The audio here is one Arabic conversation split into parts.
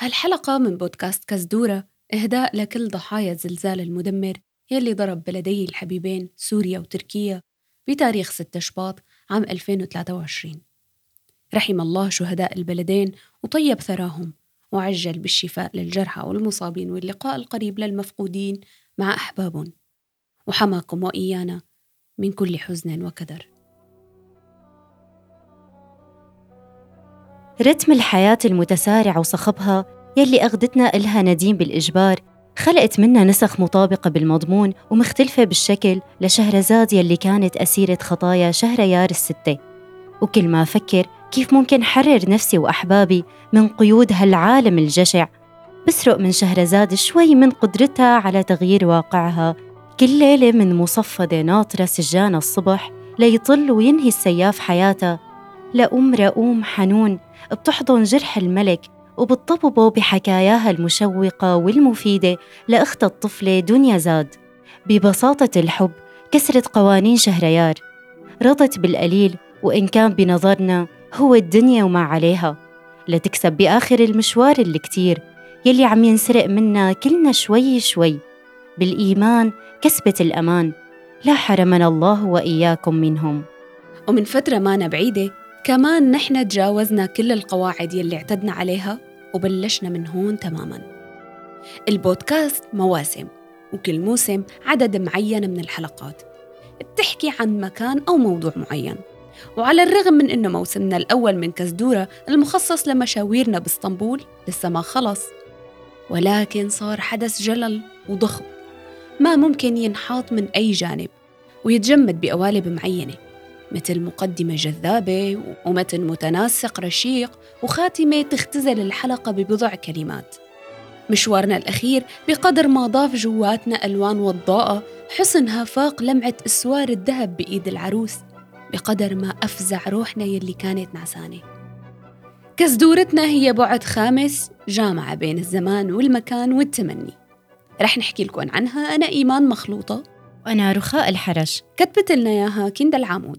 هالحلقة من بودكاست كزدورة إهداء لكل ضحايا الزلزال المدمر يلي ضرب بلدي الحبيبين سوريا وتركيا بتاريخ 6 شباط عام 2023. رحم الله شهداء البلدين وطيب ثراهم وعجل بالشفاء للجرحى والمصابين واللقاء القريب للمفقودين مع أحبابهم، وحماكم وإيانا من كل حزن وكدر. رتم الحياة المتسارع وصخبها يلي أخدتنا إلها نديم بالإجبار خلقت منا نسخ مطابقة بالمضمون ومختلفة بالشكل لشهرزاد يلي كانت أسيرة خطايا شهريار الستة. وكل ما أفكر كيف ممكن حرر نفسي وأحبابي من قيود هالعالم الجشع، بسرق من شهرزاد شوي من قدرتها على تغيير واقعها. كل ليلة من مصفدة ناطرة سجانة الصبح ليطل وينهي السياف حياتها، لأم رؤوم حنون بتحضن جرح الملك وبتطببه بحكاياها المشوقة والمفيدة لأخت الطفلة دنيا زاد. ببساطة الحب كسرت قوانين شهريار، رضت بالقليل وإن كان بنظرنا هو الدنيا وما عليها، لتكسب بآخر المشوار الكتير يلي عم ينسرق منا كلنا شوي شوي. بالإيمان كسبت الأمان، لا حرمنا الله وإياكم منهم. ومن فترة ما بعيدة كمان نحن تجاوزنا كل القواعد يلي اعتدنا عليها وبلشنا من هون تماماً. البودكاست مواسم، وكل موسم عدد معين من الحلقات بتحكي عن مكان أو موضوع معين. وعلى الرغم من إنه موسمنا الأول من كزدورة المخصص لمشاويرنا باسطنبول لسه ما خلص، ولكن صار حدث جلل وضخم ما ممكن ينحاط من أي جانب ويتجمد بقوالب معينة، مثل مقدمة جذابة ومتن متناسق رشيق وخاتمة تختزل الحلقة ببضع كلمات. مشوارنا الأخير بقدر ما ضاف جواتنا ألوان وضاءة حسنها فاق لمعة أسوار الذهب بإيد العروس، بقدر ما أفزع روحنا يلي كانت نعسانة. كزدورتنا هي بعد خامس جامعة بين الزمان والمكان والتمني. رح نحكي لكم عنها أنا إيمان مخلوطة، وأنا رخاء الحرش. كتبت لنا إياها كندا العمود.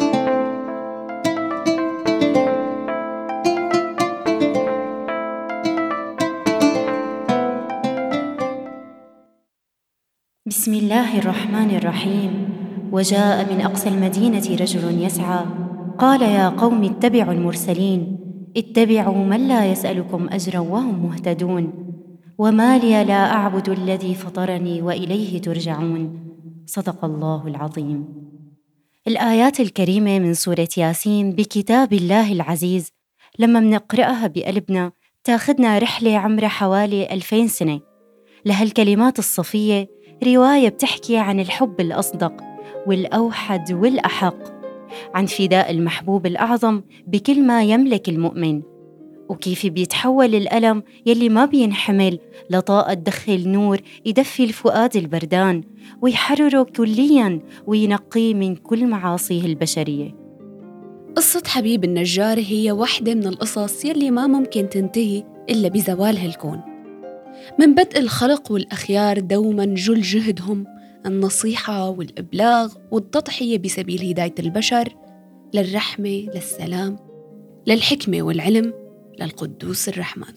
بسم الله الرحمن الرحيم. وجاء من أقصى المدينة رجل يسعى قال يا قوم اتبعوا المرسلين، اتبعوا من لا يسألكم أجرا وهم مهتدون، وما لي لا أعبد الذي فطرني وإليه ترجعون. صدق الله العظيم. الآيات الكريمة من سورة ياسين بكتاب الله العزيز لما منقرأها بقلبنا تاخدنا رحلة عمرها حوالي 2000 سنة. لهالكلمات الصفية رواية بتحكي عن الحب الأصدق والأوحد والأحق، عن فداء المحبوب الأعظم بكل ما يملك المؤمن، وكيف بيتحول الألم يلي ما بينحمل لطاقة تدخل نور يدفي الفؤاد البردان ويحرره كلياً وينقيه من كل معاصيه البشرية. قصة حبيب النجار هي واحدة من القصص يلي ما ممكن تنتهي إلا بزوال هالكون. من بدء الخلق والأخيار دوماً جل جهدهم النصيحة والإبلاغ والتضحية بسبيل هداية البشر للرحمة، للسلام، للحكمة والعلم، للقدوس الرحمن.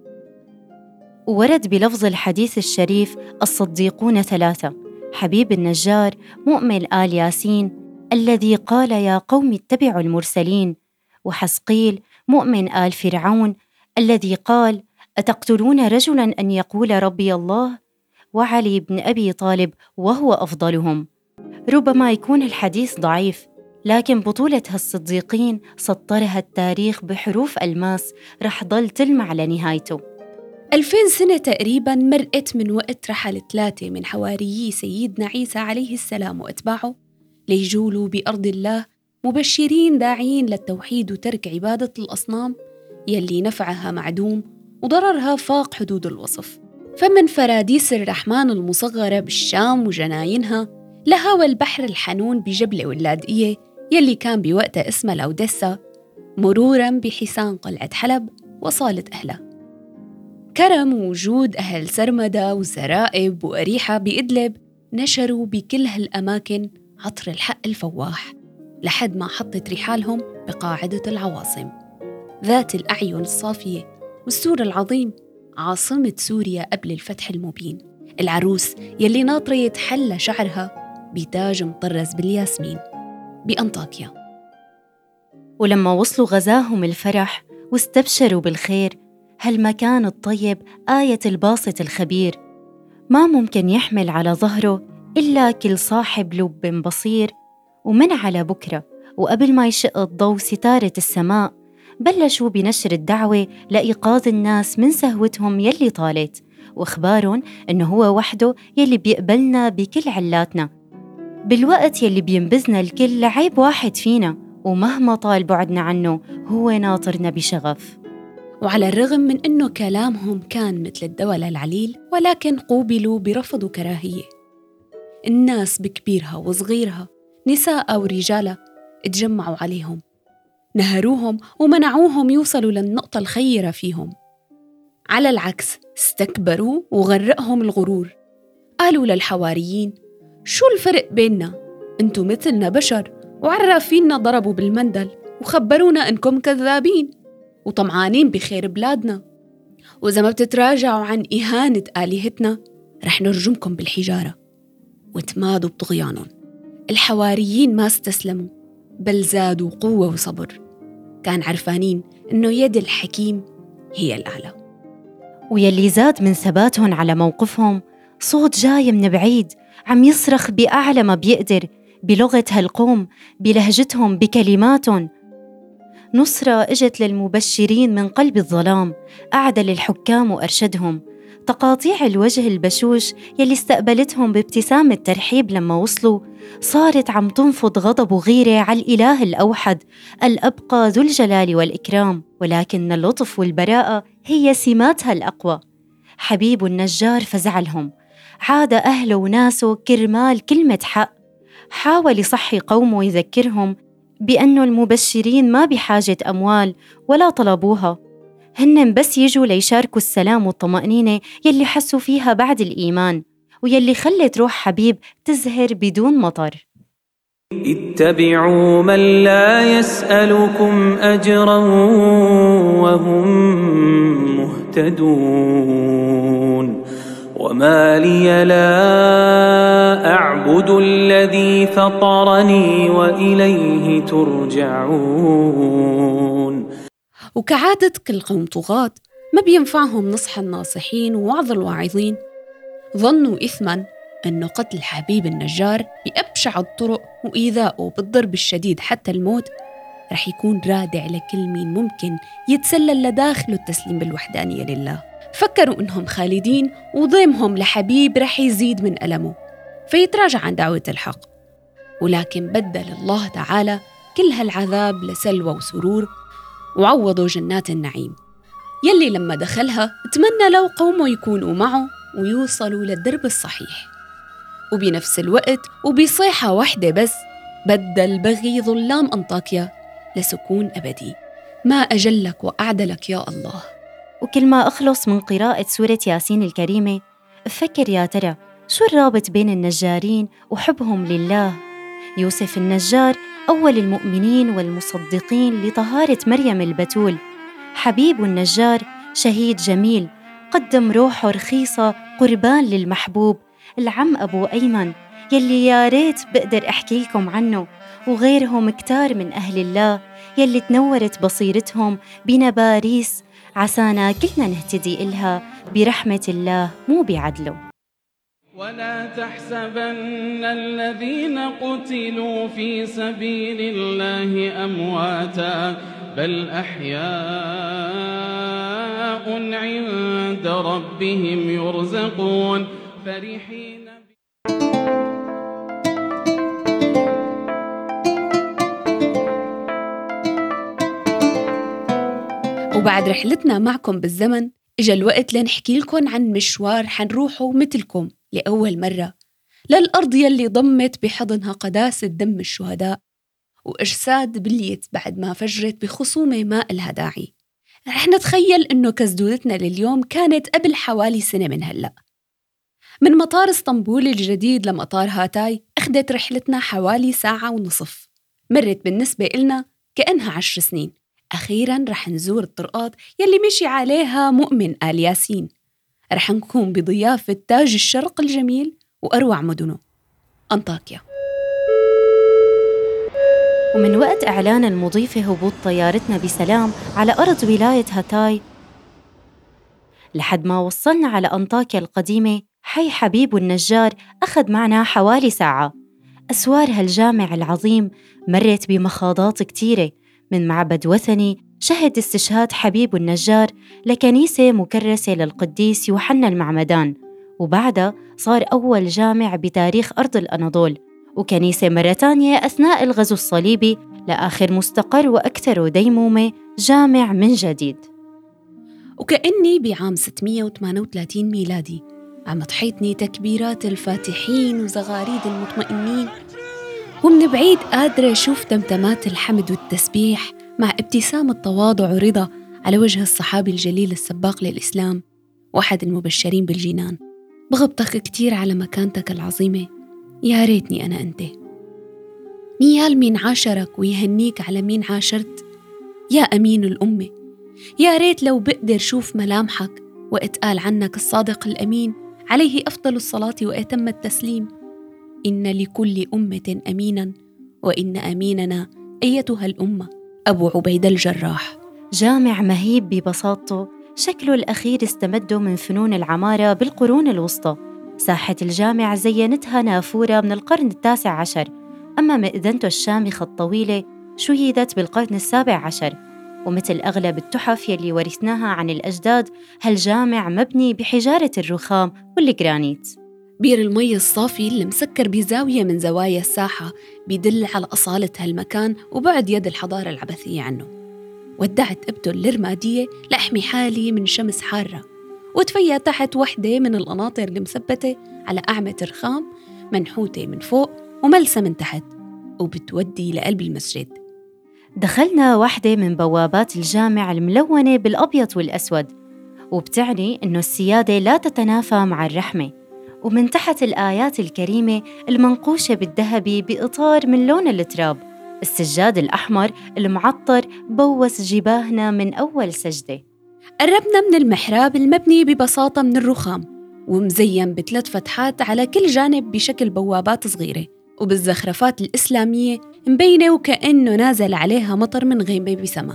ورد بلفظ الحديث الشريف الصديقون 3: حبيب النجار مؤمن آل ياسين الذي قال يا قوم اتبعوا المرسلين، وحسقيل مؤمن آل فرعون الذي قال أتقتلون رجلاً أن يقول ربي الله، وعلي بن أبي طالب وهو أفضلهم. ربما يكون الحديث ضعيف، لكن بطولة هالصديقين سطرها التاريخ بحروف ألماس رح ضل تلمع لنهايته. 2000 سنة تقريباً مرقت من وقت رحل 3 من حواريي سيدنا عيسى عليه السلام وأتباعه ليجولوا بأرض الله مبشرين داعين للتوحيد وترك عبادة الأصنام يلي نفعها معدوم وضررها فاق حدود الوصف. فمن فراديس الرحمن المصغرة بالشام وجناينها لهوى البحر الحنون بجبل واللاذقية يلي كان بوقتها اسمها الأوديسا، مروراً بحسان قلعة حلب وصالة أهلها. كرم وجود أهل سرمدة وزرائب وأريحة بإدلب نشروا بكل هالأماكن عطر الحق الفواح لحد ما حطت رحالهم بقاعدة العواصم ذات الأعين الصافية والسور العظيم عاصمة سوريا قبل الفتح المبين، العروس يلي ناطرة يتحلى شعرها بتاج مطرز بالياسمين بأنطاكيا. ولما وصلوا غزاهم الفرح واستبشروا بالخير، هالمكان الطيب آية الباسط الخبير، ما ممكن يحمل على ظهره إلا كل صاحب لب بصير. ومن على بكرة وقبل ما يشق الضوء ستارة السماء، بلشوا بنشر الدعوة لإيقاظ الناس من سهوتهم يلي طالت، وإخبارهم إنه هو وحده يلي بيقبلنا بكل علاتنا، بالوقت يلي بينبذنا الكل لعيب واحد فينا، ومهما طال بعدنا عنه هو ناطرنا بشغف. وعلى الرغم من أنه كلامهم كان مثل الدواء للعليل، ولكن قوبلوا برفض وكراهية. الناس بكبيرها وصغيرها، نساء ورجالة، اتجمعوا عليهم، نهروهم ومنعوهم يوصلوا للنقطة الخيرة فيهم. على العكس استكبروا وغرقهم الغرور. قالوا للحواريين: شو الفرق بيننا؟ انتو مثلنا بشر، وعرافيننا ضربوا بالمندل وخبرونا انكم كذابين وطمعانين بخير بلادنا، وإذا ما بتتراجعوا عن إهانة آلهتنا رح نرجمكم بالحجارة. وتمادوا بطغيانهم. الحواريين ما استسلموا، بل زادوا قوة وصبر. كان عرفانين إنه يد الحكيم هي الأعلى. ويلي زاد من ثباتهم على موقفهم صوت جاي من بعيد عم يصرخ بأعلى ما بيقدر بلغة هالقوم، بلهجتهم، بكلماتهم. نصرة اجت للمبشرين من قلب الظلام، أعدل الحكام وأرشدهم. تقاطيع الوجه البشوش يلي استقبلتهم بابتسامة ترحيب لما وصلوا صارت عم تنفض غضب وغيرة على الإله الأوحد الأبقى ذو الجلال والإكرام، ولكن اللطف والبراءة هي سماتها الأقوى. حبيب النجار فزعلهم، عاد أهله وناسه كرمال كلمة حق. حاول يصحي قومه ويذكرهم بأنه المبشرين ما بحاجة أموال ولا طلبوها، هن بس يجوا ليشاركوا السلام والطمأنينة يلي حسوا فيها بعد الإيمان، ويلي خلت روح حبيب تزهر بدون مطر. اتبعوا من لا يسألكم أجرا وهم مهتدون. وما لي لا أعبد الذي فطرني وإليه ترجعون. وكعادة كل قوم طغاة ما بينفعهم نصح الناصحين ووعظ الواعظين. ظنوا إثماً أنه قتل حبيب النجار بأبشع الطرق وإيذاؤه بالضرب الشديد حتى الموت رح يكون رادع لكل مين ممكن يتسلل لداخله التسليم بالوحدانية لله. فكروا إنهم خالدين وضيمهم لحبيب رح يزيد من ألمه فيتراجع عن دعوة الحق، ولكن بدل الله تعالى كل هالعذاب لسلوى وسرور، وعوضوا جنات النعيم يلي لما دخلها اتمنى لو قومه يكونوا معه ويوصلوا للدرب الصحيح. وبنفس الوقت وبصيحة واحدة بس بدل بغي ظلام أنطاكيا لسكون أبدي. ما أجلك وأعدلك يا الله. وكل ما أخلص من قراءة سورة ياسين الكريمة أفكر يا ترى شو الرابط بين النجارين وحبهم لله. يوسف النجار أول المؤمنين والمصدقين لطهارة مريم البتول. حبيب النجار شهيد جميل قدم روحه رخيصة قربان للمحبوب. العم أبو أيمن يلي يا ريت بقدر أحكي لكم عنه، وغيرهم كتار من أهل الله يلي تنورت بصيرتهم بنباريس، عسانا كلنا نهتدي إلها برحمة الله مو بعدله. ولا تحسبن الذين قتلوا في سبيل الله أمواتا بل أحياء عند ربهم يرزقون فرحين. وبعد رحلتنا معكم بالزمن إجا الوقت لنحكي لكم عن مشوار حنروحه مثلكم لأول مرة للأرض يلي ضمت بحضنها قداسة دم الشهداء وإجساد بليت بعد ما فجرت بخصومة ما إلها داعي. رح نتخيل إنه كزدودتنا لليوم كانت قبل حوالي سنة من هلأ. من مطار اسطنبول الجديد لمطار هاتاي أخذت رحلتنا حوالي 1.5 ساعة. مرت بالنسبة إلنا كأنها 10 سنين. أخيراً رح نزور الطرقات يلي مشي عليها مؤمن آل ياسين. رح نكون بضيافة تاج الشرق الجميل وأروع مدنه أنطاكيا. ومن وقت إعلان المضيفة هبوط طيارتنا بسلام على أرض ولاية هاتاي لحد ما وصلنا على أنطاكيا القديمة حي حبيب النجار أخذ معنا حوالي ساعة. أسوار هالجامع العظيم مرت بمخاضات كتيرة، من معبد وثني شهد استشهاد حبيب النجار لكنيسة مكرسة للقديس يوحنا المعمدان، وبعدها صار أول جامع بتاريخ أرض الأناضول، وكنيسة مرة تانية أثناء الغزو الصليبي، لآخر مستقر وأكثر ديمومة جامع من جديد. وكأني بعام 638 ميلادي عم تحيطني تكبيرات الفاتحين وزغاريد المطمئنين، ومن بعيد قادرة أشوف تمتمات الحمد والتسبيح مع ابتسام التواضع ورضا على وجه الصحابي الجليل السباق للإسلام واحد المبشرين بالجنان. بغبطك كتير على مكانتك العظيمة، يا ريتني أنا أنت. نيال مين عاشرك ويهنيك على مين عاشرت يا أمين الأمة. يا ريت لو بقدر شوف ملامحك وقت قال عنك الصادق الأمين عليه أفضل الصلاة وأتم التسليم. إن لكل أمة أمينا وإن أميننا أيتها الأمة أبو عبيدة الجراح. جامع مهيب ببساطته، شكله الأخير استمده من فنون العمارة بالقرون الوسطى. ساحة الجامع زينتها نافورة من القرن 19، أما مئذنته الشامخة الطويلة شيدت بالقرن 17. ومثل أغلب التحف يلي ورثناها عن الأجداد، هالجامع مبني بحجارة الرخام والجرانيت. بير المي الصافي اللي مسكر بزاوية من زوايا الساحة بيدل على أصالة هالمكان وبعد يد الحضارة العبثية عنه. ودعت ابته الرمادية لأحمي حالي من شمس حارة، وتفيا تحت وحدة من القناطر المثبتة على أعمة رخام منحوتة من فوق وملسة من تحت وبتودي لقلب المسجد. دخلنا واحدة من بوابات الجامع الملونة بالأبيض والأسود، وبتعني إنه السيادة لا تتنافى مع الرحمة. ومن تحت الآيات الكريمة المنقوشة بالذهبي بإطار من لون التراب، السجاد الأحمر المعطر بوس جباهنا من أول سجدة. قربنا من المحراب المبني ببساطة من الرخام ومزين ب3 فتحات على كل جانب بشكل بوابات صغيرة، وبالزخرفات الإسلامية مبينة وكأنه نازل عليها مطر من غيمة بسما.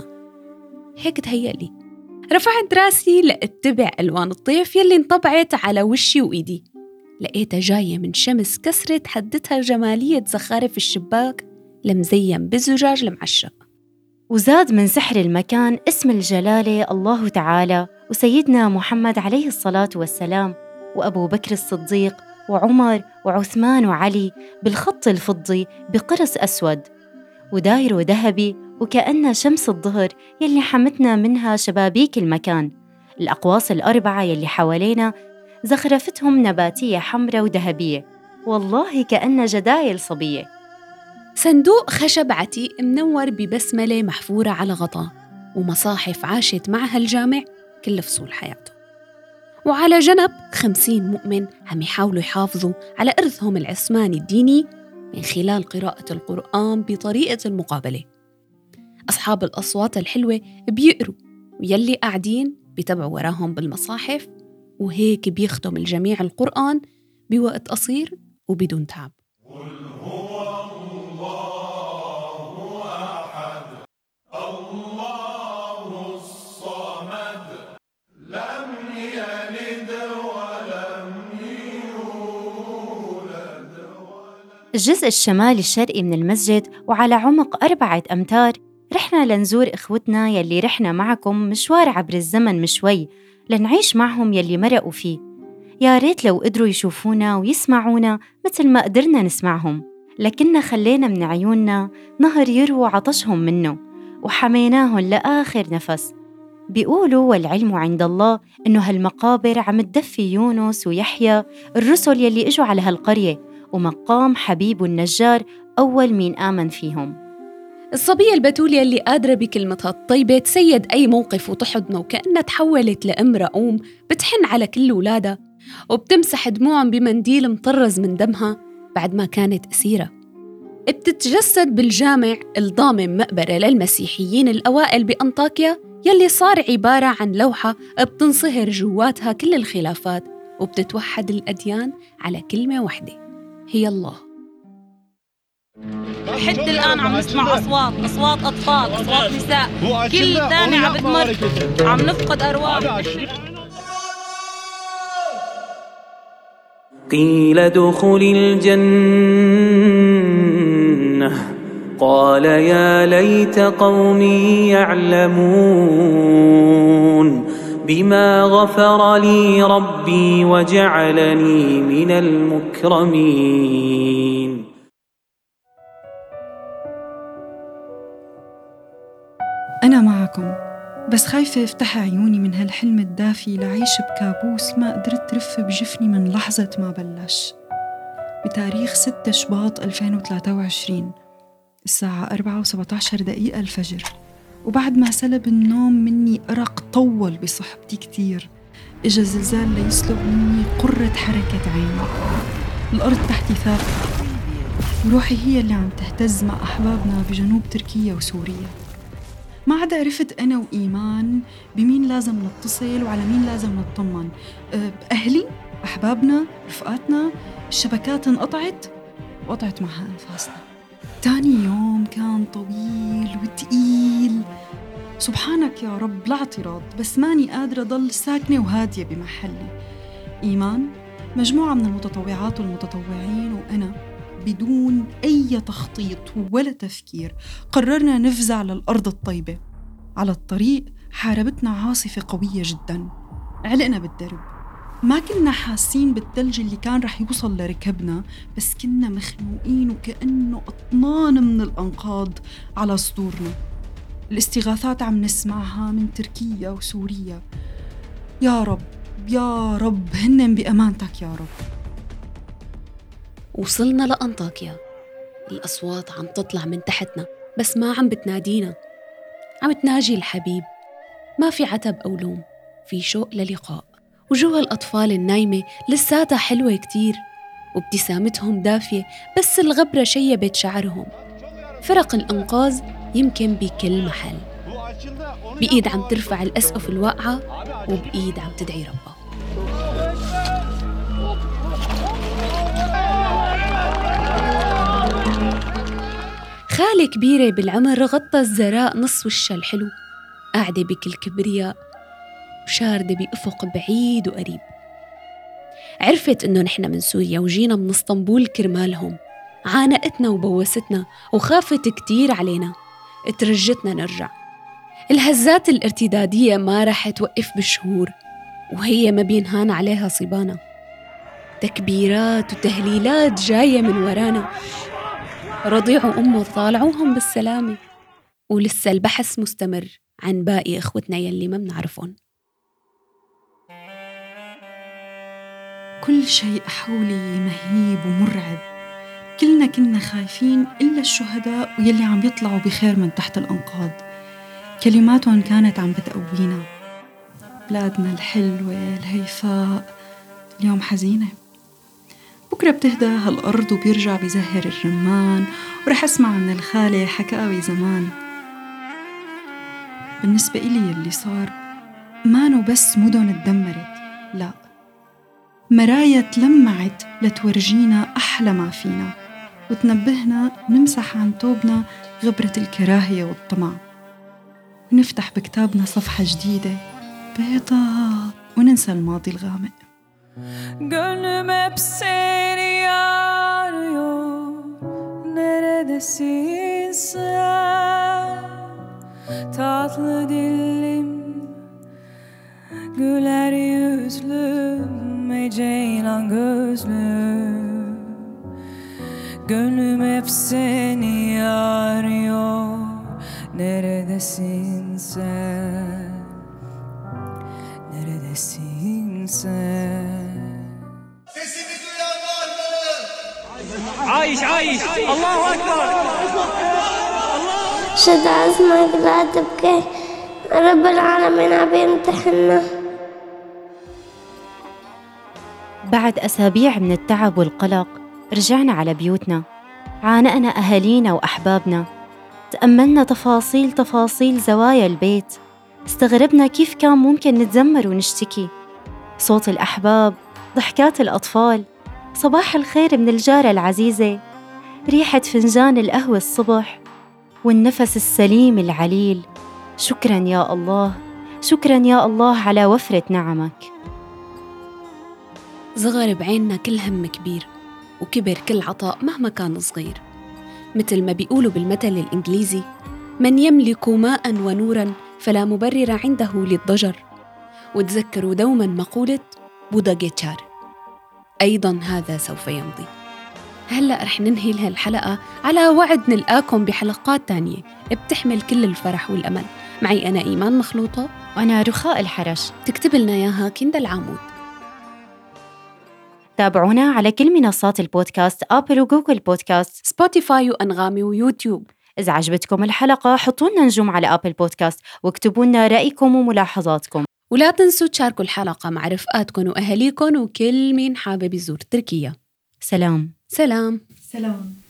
هيك تهيألي رفعت راسي لأتبع ألوان الطيف يلي انطبعت على وشي وإيدي، لقيتها جاية من شمس كسرت حدتها جمالية زخارف الشباك لمزين بالزجاج المعشق. وزاد من سحر المكان اسم الجلالة الله تعالى وسيدنا محمد عليه الصلاة والسلام وأبو بكر الصديق وعمر وعثمان وعلي بالخط الفضي بقرص أسود وداير ذهبي، وكأن شمس الظهر يلي حمتنا منها شبابيك المكان. الأقواس ال4 يلي حوالينا زخرفتهم نباتية حمراء وذهبية، والله كأن جدايل صبية. صندوق خشب عتيق منور ببسملة محفورة على غطاء، ومصاحف عاشت معها الجامع كل فصول حياته. وعلى جنب 50 مؤمن عم يحاولوا يحافظوا على إرثهم العثماني الديني من خلال قراءة القرآن بطريقة المقابلة. أصحاب الأصوات الحلوة بيقروا، ويلي قاعدين بيتبعوا وراهم بالمصاحف، وهيك بيختم الجميع القرآن بوقت قصير وبدون تعب. الجزء الشمالي الشرقي من المسجد وعلى عمق 4 أمتار رحنا لنزور إخوتنا يلي رحنا معكم مشوار عبر الزمن مشوي لنعيش معهم يلي مرقوا فيه. يا ريت لو قدروا يشوفونا ويسمعونا مثل ما قدرنا نسمعهم، لكننا خلينا من عيوننا نهر يروى عطشهم منه وحميناهم لآخر نفس. بيقولوا والعلم عند الله إنه هالمقابر عم تدفي يونس ويحيى الرسل يلي إجوا على هالقرية، ومقام حبيب النجار أول مين آمن فيهم. الصبية البتولية اللي قادرة بكلمتها الطيبة تسيد أي موقف وتحضنه وكأنها تحولت لأم رؤوم بتحن على كل ولادها وبتمسح دموعهم بمنديل مطرز من دمها بعد ما كانت أسيرة. بتتجسد بالجامع الضامن مقبرة للمسيحيين الأوائل بأنطاكيا يلي صار عبارة عن لوحة بتنصهر جواتها كل الخلافات وبتتوحد الأديان على كلمة واحدة هي الله. لحد الآن عم نسمع أصوات أطفال، أصوات نساء، كل ثانية عم بتمر، عم نفقد أرواح. قيل ادخل الجنة قال يا ليت قومي يعلمون بما غفر لي ربي وجعلني من المكرمين. أنا معكم، بس خايفة افتح عيوني من هالحلم الدافي لعيش بكابوس ما قدرت ترف بجفني من لحظة ما بلش. بتاريخ 6 شباط 2023 الساعة 4:17 الفجر، وبعد ما سلب النوم مني أرق طول بصحبتي كتير، إجا زلزال ليسلب مني قرة حركة عيني. الأرض تحتي ثابتة وروحي هي اللي عم تهتز مع أحبابنا بجنوب تركيا وسوريا. ما عاد عرفت أنا وإيمان بمين لازم نتصل وعلى مين لازم نطمن. أهلي، أحبابنا، رفقاتنا، الشبكات انقطعت وقطعت معها أنفاسنا. تاني يوم كان طويل وتقيل. سبحانك يا رب لا اعتراض، بس ماني قادرة ضل ساكنة وهادية بمحلي. إيمان، مجموعة من المتطوعات والمتطوعين وأنا بدون أي تخطيط ولا تفكير قررنا نفزع للأرض الطيبة. على الطريق حاربتنا عاصفة قوية جدا، علقنا بالدرب. ما كنا حاسين بالثلج اللي كان رح يوصل لركبنا، بس كنا مخنوقين وكأنه أطنان من الأنقاض على صدورنا. الاستغاثات عم نسمعها من تركيا وسوريا. يا رب يا رب هنن بأمانتك يا رب. وصلنا لأنطاكيا. الأصوات عم تطلع من تحتنا بس ما عم بتنادينا، عم تناجي الحبيب. ما في عتب أو لوم، في شوق للقاء. وجوه الأطفال النايمة لساتها حلوة كتير وابتسامتهم دافية، بس الغبرة شيبت شعرهم. فرق الأنقاذ يمكن بكل محل، بإيد عم ترفع الأسقف الواقعة وبإيد عم تدعي ربها. خالة كبيرة بالعمر غطى الزراء نص وشها الحلو، قاعدة بكل كبرياء وشاردة بأفق بعيد وقريب. عرفت إنه نحن من سوريا وجينا من اسطنبول كرمالهم. عانقتنا وبوستنا وخافت كتير علينا، ترجتنا نرجع. الهزات الارتدادية ما رح توقف بالشهور، وهي ما بينهان عليها صبانا. تكبيرات وتهليلات جاية من ورانا. رضيع وأمه طالعوهم بالسلامة، ولسه البحث مستمر عن باقي إخوتنا يلي ما بنعرفهم. كل شيء حولي مهيب ومرعب. كلنا كنا خايفين إلا الشهداء ويلي عم يطلعوا بخير من تحت الأنقاض. كلماتهم كانت عم بتقوينا. بلادنا الحلوة الهيفاء اليوم حزينة. بكرة بتهدى هالأرض وبيرجع بزهر الرمان، ورح أسمع من الخالة حكاوي زمان. بالنسبة إلي اللي صار مانو بس مدن اتدمرت، لا، مرايا تلمعت لتورجينا أحلى ما فينا وتنبهنا نمسح عن توبنا غبرة الكراهية والطمع، ونفتح بكتابنا صفحة جديدة بيضاء وننسى الماضي الغامق. Gönlüm hep seni arıyor, neredesin sen? Tatlı dilim, güler yüzlüm, ceylan gözlüm. Gönlüm hep seni arıyor, neredesin sen? Neredesin sen? Sesimi duyan var mı? عايش الله أكبر. شد عزمك لا تبكي، رب العالمين عم يمتحنا. بعد أسابيع من التعب والقلق رجعنا على بيوتنا. عانقنا أهالينا وأحبابنا، تأملنا تفاصيل زوايا البيت، استغربنا كيف كان ممكن نتذمر ونشتكي. صوت الأحباب، ضحكات الأطفال، صباح الخير من الجارة العزيزة، ريحة فنجان القهوة الصبح، والنفس السليم العليل. شكراً يا الله، شكراً يا الله على وفرة نعمك. صغر بعيننا كل هم كبير، وكبر كل عطاء مهما كان صغير. مثل ما بيقولوا بالمثل الإنجليزي: من يملك ماء ونورا فلا مبرر عنده للضجر. وتذكروا دوما مقولة بودا جيتشار: أيضا هذا سوف يمضي. هلأ رح ننهي الحلقة على وعد نلقاكم بحلقات تانية بتحمل كل الفرح والأمل. معي أنا إيمان مخلوطة، وأنا رخاء الحرش. تكتب لنا ياها كندا العمود. تابعونا على كل منصات البودكاست: أبل وجوجل بودكاست، سبوتيفاي وأنغامي ويوتيوب. إذا عجبتكم الحلقة حطوا لنا نجوم على أبل بودكاست واكتبوا لنا رأيكم وملاحظاتكم. ولا تنسوا تشاركوا الحلقة مع رفقاتكم وأهاليكم وكل مين حابب يزور تركيا. سلام. سلام. سلام.